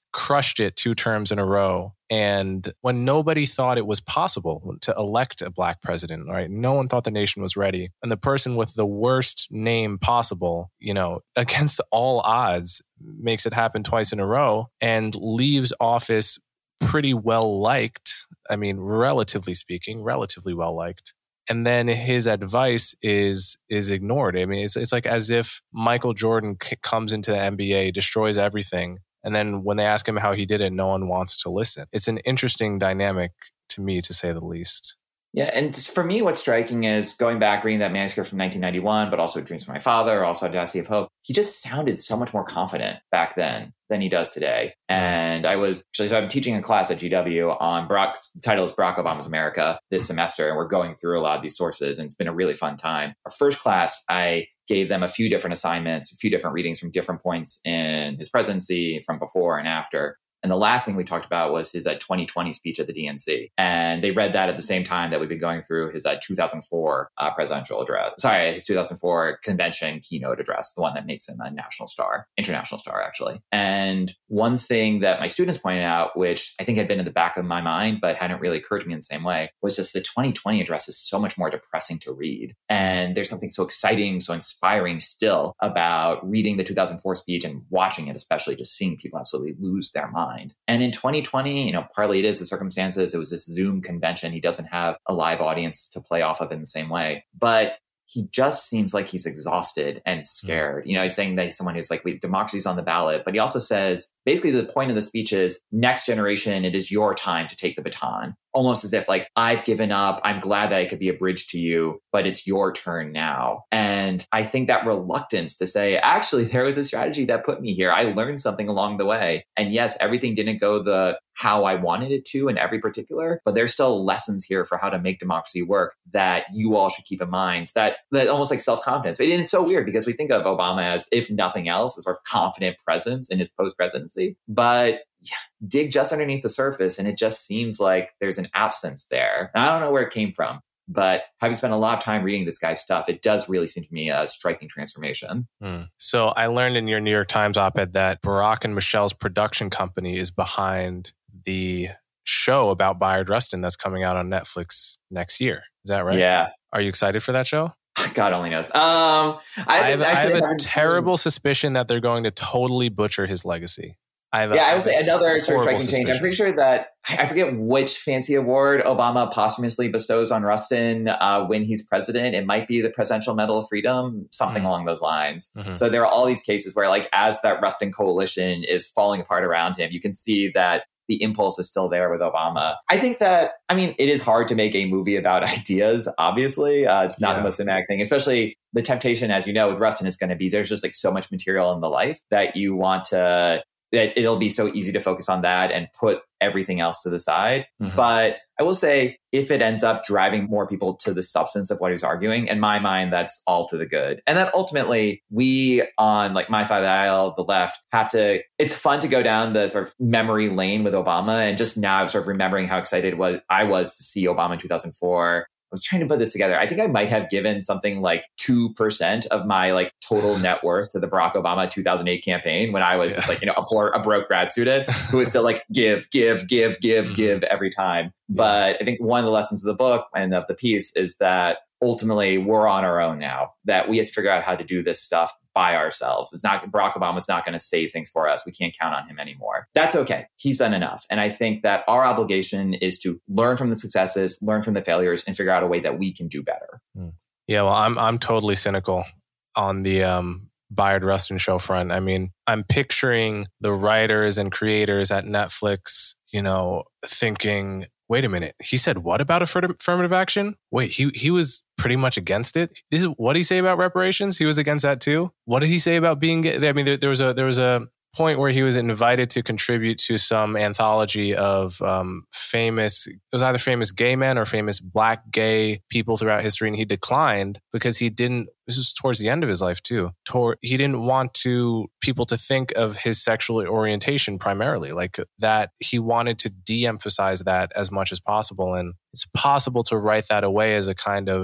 crushed it two terms in a row. And when nobody thought it was possible to elect a black president, right? No one thought the nation was ready. And the person with the worst name possible, you know, against all odds, makes it happen twice in a row and leaves office pretty well liked. I mean, relatively speaking, relatively well liked. And then his advice is is ignored. I mean, it's it's like as if Michael Jordan c- comes into the N B A, destroys everything, and then when they ask him how he did it, no one wants to listen. It's an interesting dynamic to me, to say the least. Yeah, and for me, what's striking is going back, reading that manuscript from nineteen ninety-one, but also Dreams from My Father, also Audacity of Hope. He just sounded so much more confident back then than he does today. And I was actually, so I'm teaching a class at G W on Barack's, the title is Barack Obama's America this semester, and we're going through a lot of these sources, and it's been a really fun time. Our first class, I gave them a few different assignments, a few different readings from different points in his presidency, from before and after. And the last thing we talked about was his uh, twenty twenty speech at the D N C. And they read that at the same time that we've been going through his uh, two thousand four uh, presidential address. Sorry, his two thousand four convention keynote address, the one that makes him a national star, international star, actually. And one thing that my students pointed out, which I think had been in the back of my mind, but hadn't really occurred to me in the same way, was just the twenty twenty address is so much more depressing to read. And there's something so exciting, so inspiring still about reading the two thousand four speech and watching it, especially just seeing people absolutely lose their mind. And in twenty twenty, you know, partly it is the circumstances. It was this Zoom convention. He doesn't have a live audience to play off of in the same way. But he just seems like he's exhausted and scared. You know, he's saying that he's someone who's like, we, democracy's on the ballot. But he also says, basically the point of the speech is, next generation, it is your time to take the baton. Almost as if like, I've given up. I'm glad that I could be a bridge to you, but it's your turn now. And I think that reluctance to say, actually, there was a strategy that put me here. I learned something along the way. And yes, everything didn't go the how I wanted it to in every particular, but there's still lessons here for how to make democracy work that you all should keep in mind. That, that almost like self-confidence. And it's so weird because we think of Obama as, if nothing else, a sort of confident presence in his post-presidency. But yeah, dig just underneath the surface and it just seems like there's an absence there. And I don't know where it came from, but having spent a lot of time reading this guy's stuff, it does really seem to me a striking transformation. Hmm. So I learned in your New York Times op-ed that Barack and Michelle's production company is behind the show about Bayard Rustin that's coming out on Netflix next year. Is that right? Yeah. Are you excited for that show? God only knows. Um, I, I have, actually I have a terrible seen... suspicion that they're going to totally butcher his legacy. I have yeah, a, I would say another sort of striking suspicion. change. I'm pretty sure that, I forget which fancy award Obama posthumously bestows on Rustin uh, when he's president. It might be the Presidential Medal of Freedom, something mm-hmm. along those lines. Mm-hmm. So there are all these cases where, like, as that Rustin coalition is falling apart around him, you can see that the impulse is still there with Obama. I think that, I mean, it is hard to make a movie about ideas, obviously. Uh, it's not yeah. the most cinematic thing, especially the temptation, as you know, with Rustin is going to be, there's just like so much material in the life that you want to, that it'll be so easy to focus on that and put everything else to the side. Mm-hmm. But I will say, if it ends up driving more people to the substance of what he's arguing, in my mind, that's all to the good. And that ultimately, we on like my side of the aisle, the left, have to, it's fun to go down the sort of memory lane with Obama. And just now sort of remembering how excited was I was to see Obama in two thousand four. I was trying to put this together. I think I might have given something like two percent of my like total net worth to the Barack Obama two thousand eight campaign when I was yeah. just like, you know, a poor, a broke grad student who was still like, give, give, give, give, mm-hmm. give every time. Yeah. But I think one of the lessons of the book and of the piece is that ultimately we're on our own now, that we have to figure out how to do this stuff by ourselves. It's not, Barack Obama's not going to save things for us. We can't count on him anymore. That's okay. He's done enough. And I think that our obligation is to learn from the successes, learn from the failures, and figure out a way that we can do better. Yeah, well, I'm I'm totally cynical on the um, Bayard Rustin show front. I mean, I'm picturing the writers and creators at Netflix, you know, thinking, wait a minute, he said what about affirmative action? Wait, he he was pretty much against it. This is what did he say about reparations? He was against that too. What did he say about being gay? I mean, there, there was a there was a point where he was invited to contribute to some anthology of um, famous, it was either famous gay men or famous black gay people throughout history, and he declined because he didn't, this was towards the end of his life too, Tor- he didn't want to people to think of his sexual orientation primarily, like that he wanted to de-emphasize that as much as possible. And it's possible to write that away as a kind of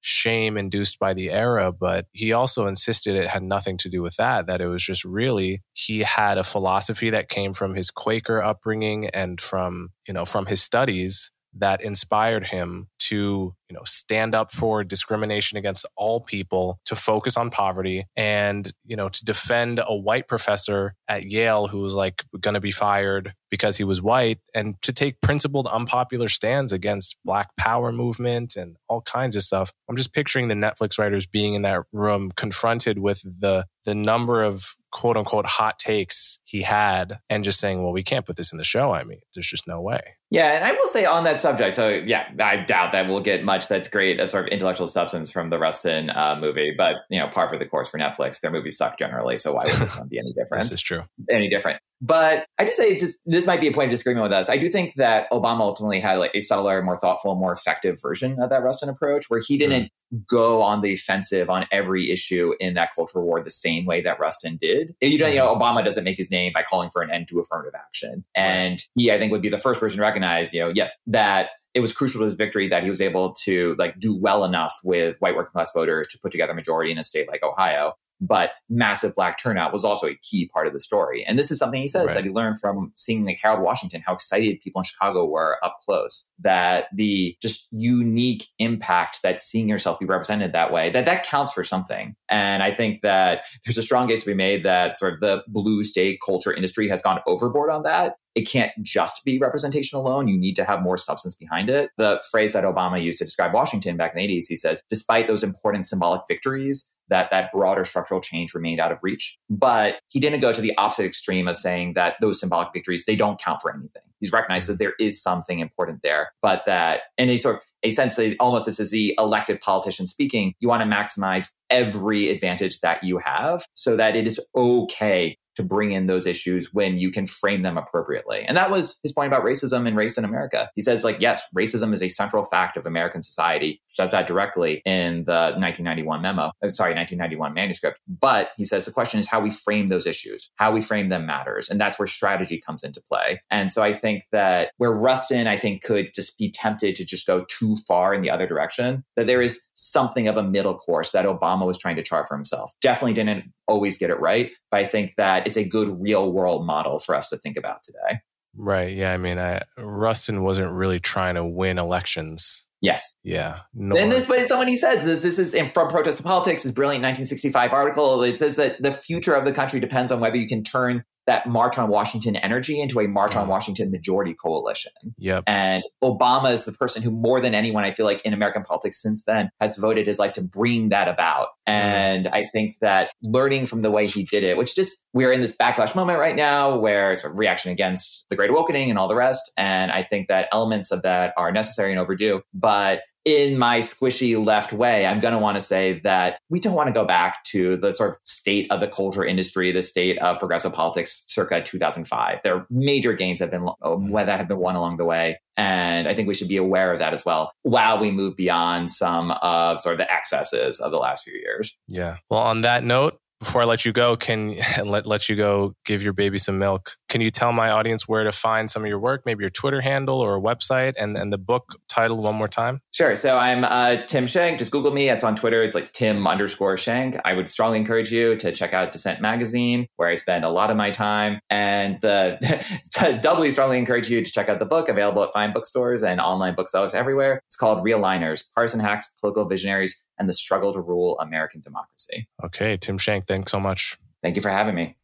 shame induced by the era, but he also insisted it had nothing to do with that, that it was just really, he had a philosophy that came from his Quaker upbringing and from, you know, from his studies that inspired him to, you know, stand up for discrimination against all people, to focus on poverty, and, you know, to defend a white professor at Yale who was like going to be fired because he was white, and to take principled, unpopular stands against Black Power movement and all kinds of stuff. I'm just picturing the Netflix writers being in that room, confronted with the the number of quote unquote hot takes he had, and just saying, well, we can't put this in the show. I mean, there's just no way. Yeah, and I will say on that subject, so yeah, I doubt that we'll get much that's great of sort of intellectual substance from the Rustin uh, movie, but, you know, par for the course for Netflix. Their movies suck generally, so why would this one be any different? This is true. Any different. But I just say just, this might be a point of disagreement with us. I do think that Obama ultimately had like a subtler, more thoughtful, more effective version of that Rustin approach, where he didn't mm. go on the offensive on every issue in that cultural war the same way that Rustin did. You know, you know, Obama doesn't make his name by calling for an end to affirmative action. And right. he, I think, would be the first person to recognize, you know, yes, that it was crucial to his victory that he was able to like do well enough with white working class voters to put together a majority in a state like Ohio. But massive Black turnout was also a key part of the story. And this is something he says right. that he learned from seeing like Harold Washington, how excited people in Chicago were up close, that the just unique impact that seeing yourself be represented that way, that that counts for something. And I think that there's a strong case to be made that sort of the blue state culture industry has gone overboard on that. It can't just be representation alone. You need to have more substance behind it. The phrase that Obama used to describe Washington back in the eighties, he says, despite those important symbolic victories, that that broader structural change remained out of reach. But he didn't go to the opposite extreme of saying that those symbolic victories, they don't count for anything. He's recognized that there is something important there, but that in a sort of a sense that almost this is the elected politician speaking, you want to maximize every advantage that you have so that it is okay to bring in those issues when you can frame them appropriately. And that was his point about racism and race in America. He says, like, yes, racism is a central fact of American society. He says that directly in the nineteen ninety-one memo, sorry, nineteen ninety-one manuscript. But he says the question is how we frame those issues, how we frame them matters. And that's where strategy comes into play. And so I think that where Rustin, I think, could just be tempted to just go too far in the other direction, that there is something of a middle course that Obama was trying to chart for himself. Definitely didn't always get it right, but I think that it's a good real world model for us to think about today. Right. Yeah. I mean, I, Rustin wasn't really trying to win elections. Yeah. Yeah. Nor- and this, but someone he says this, this is in From Protest to Politics, his brilliant nineteen sixty-five article. It says that the future of the country depends on whether you can turn that March on Washington energy into a March on Washington majority coalition. Yep. And Obama is the person who more than anyone, I feel like in American politics since then, has devoted his life to bring that about. And mm. I think that learning from the way he did it, which just, we're in this backlash moment right now where sort of reaction against the Great Awakening and all the rest. And I think that elements of that are necessary and overdue. But in my squishy left way, I'm going to want to say that we don't want to go back to the sort of state of the culture industry, the state of progressive politics circa two thousand five. There are major gains that have been that have been won along the way. And I think we should be aware of that as well, while we move beyond some of sort of the excesses of the last few years. Yeah. Well, on that note, before I let you go, can and let let you go give your baby some milk, can you tell my audience where to find some of your work, maybe your Twitter handle or a website, and, and the book title one more time? Sure. So I'm uh, Tim Schenk. Just Google me. It's on Twitter. It's like Tim underscore Schenk. I would strongly encourage you to check out Dissent Magazine, where I spend a lot of my time. And the doubly strongly encourage you to check out the book, available at fine bookstores and online booksellers everywhere. It's called Realigners, Partisan Hacks, Political Visionaries, and the Struggle to Rule American Democracy. Okay. Tim Schenk, thanks so much. Thank you for having me.